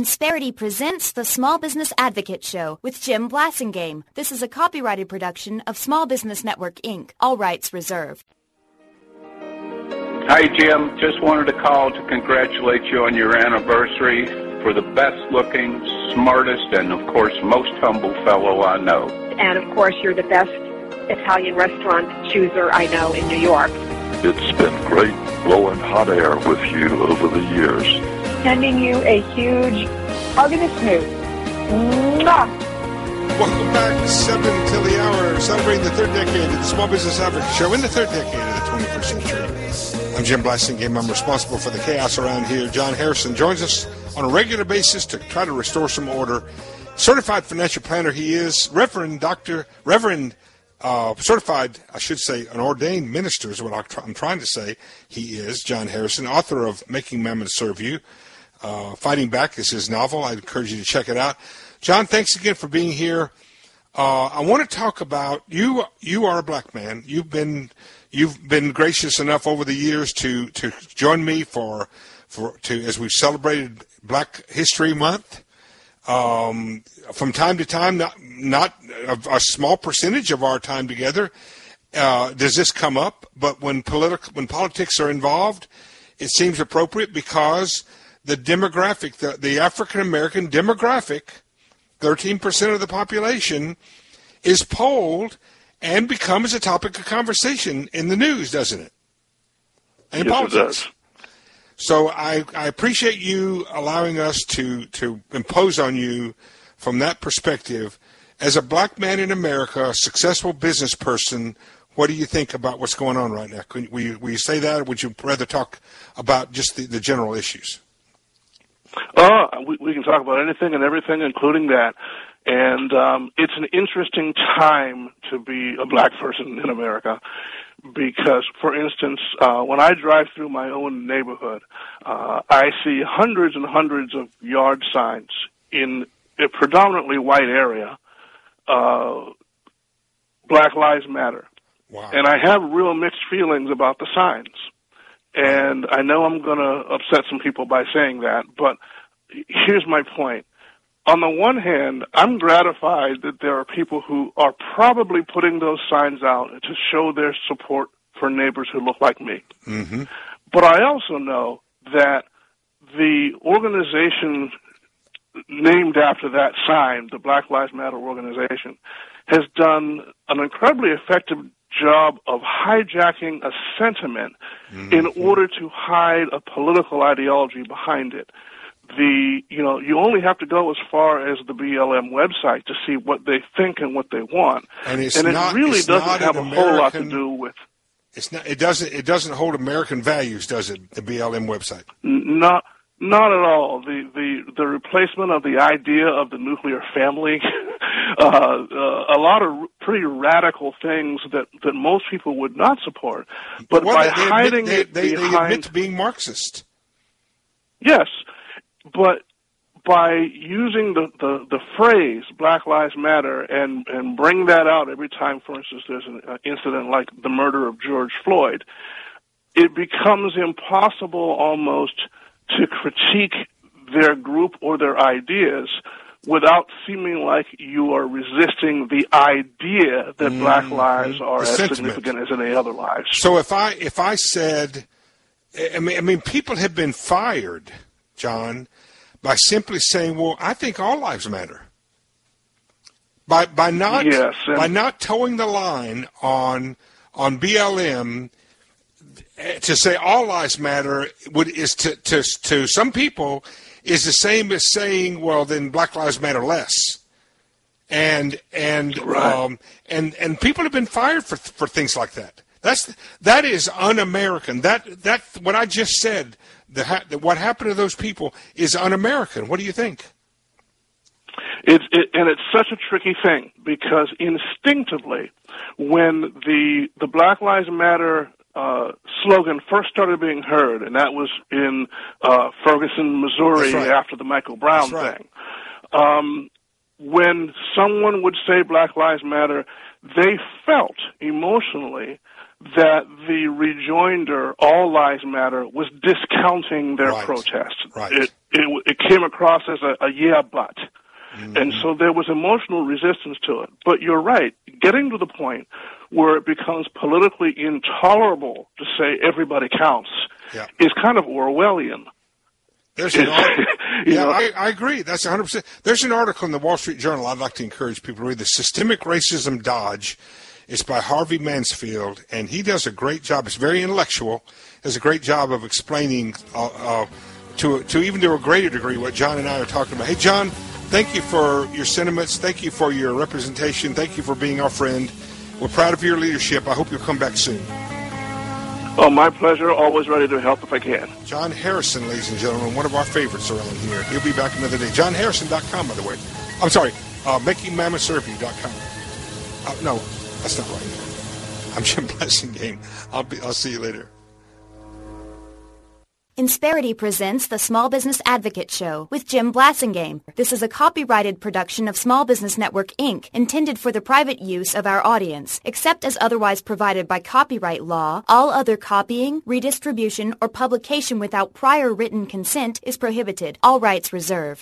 Insperity presents the Small Business Advocate Show with Jim Blasingame. This is a copyrighted production of Small Business Network, Inc. All rights reserved. Hi, Jim. Just wanted to call to congratulate you on your anniversary for the best-looking, smartest, and, of course, most humble fellow I know. And, of course, you're the best Italian restaurant chooser I know in New York. It's been great blowing hot air with you over the years. Sending you a huge hug and a snooze. Mwah! Welcome back, 7 till the hour, celebrating the third decade of the Small Business Advocate Show in the third decade of the 21st century. I'm Jim Blasingame. I'm responsible for the chaos around here. John Harrison joins us on a regular basis to try to restore some order. Certified financial planner he is. Certified, I should say, an ordained minister is what I'm trying to say. He is John Harrison, author of Making Mammon Serve You. Fighting Back is his novel. I'd encourage you to check it out. John, thanks again for being here. I want to talk about you. You are a black man. You've been gracious enough over the years to join me as we've celebrated Black History Month. From time to time, not a small percentage of our time together does this come up, but when politics are involved, it seems appropriate because the demographic, the African-American demographic, 13% of the population, is polled and becomes a topic of conversation in the news, doesn't it? And yes, politics. It does. So I appreciate you allowing us to impose on you from that perspective. As a black man in America, a successful business person, what do you think about what's going on right now? Will you say that, or would you rather talk about just the general issues? We can talk about anything and everything, including that. And it's an interesting time to be a black person in America because, for instance, when I drive through my own neighborhood, I see hundreds and hundreds of yard signs in a predominantly white area. Black Lives Matter. Wow. And I have real mixed feelings about the signs. And I know I'm going to upset some people by saying that, but here's my point. On the one hand, I'm gratified that there are people who are probably putting those signs out to show their support for neighbors who look like me. Mm-hmm. But I also know that the organization named after that sign, the Black Lives Matter organization, has done an incredibly effective job of hijacking a sentiment in order to hide a political ideology behind it. You only have to go as far as the BLM website to see what they think and what they want, and it really doesn't have a whole lot to do with. It doesn't hold American values, does it? The BLM website? Not at all. The replacement of the idea of the nuclear family, a lot of pretty radical things that most people would not support. But by hiding it behind, they admit to being Marxist. Yes, but by using the phrase Black Lives Matter and bring that out every time, for instance, there's an incident like the murder of George Floyd, it becomes impossible almost to critique their group or their ideas without seeming like you are resisting the idea that black lives are as significant as any other lives. So if I said, I mean, people have been fired, John, by simply saying, well, I think all lives matter. By not towing the line on BLM to say all lives matter is to some people is the same as saying, well, then Black Lives Matter less. And people have been fired for things like that. That is un-American. That what I just said, what happened to those people is un-American. What do you think? It's such a tricky thing because instinctively, when the Black Lives Matter slogan first started being heard, and that was in Ferguson, Missouri, after the Michael Brown thing. When someone would say Black Lives Matter, they felt emotionally that the rejoinder, All Lives Matter, was discounting their Right. protest. Right. It came across as a yeah, but. And so there was emotional resistance to it. But you're right, getting to the point where it becomes politically intolerable to say everybody counts Yeah. is kind of Orwellian. There's an article. You Yeah, know? I agree. That's 100%. There's an article in the Wall Street Journal I'd like to encourage people to read. The Systemic Racism Dodge. It's by Harvey Mansfield, and he does a great job. It's very intellectual. Does a great job of explaining to even to a greater degree what John and I are talking about. Hey, John, thank you for your sentiments. Thank you for your representation. Thank you for being our friend. We're proud of your leadership. I hope you'll come back soon. Oh, my pleasure. Always ready to help if I can. John Harrison, ladies and gentlemen, one of our favorites around here. He'll be back another day. JohnHarrison.com, by the way. I'm sorry, MakingMammothServe.com. No, that's not right. I'm Jim Blessingame. I'll see you later. Insperity presents the Small Business Advocate Show with Jim Blassingame. This is a copyrighted production of Small Business Network, Inc., intended for the private use of our audience. Except as otherwise provided by copyright law, all other copying, redistribution, or publication without prior written consent is prohibited. All rights reserved.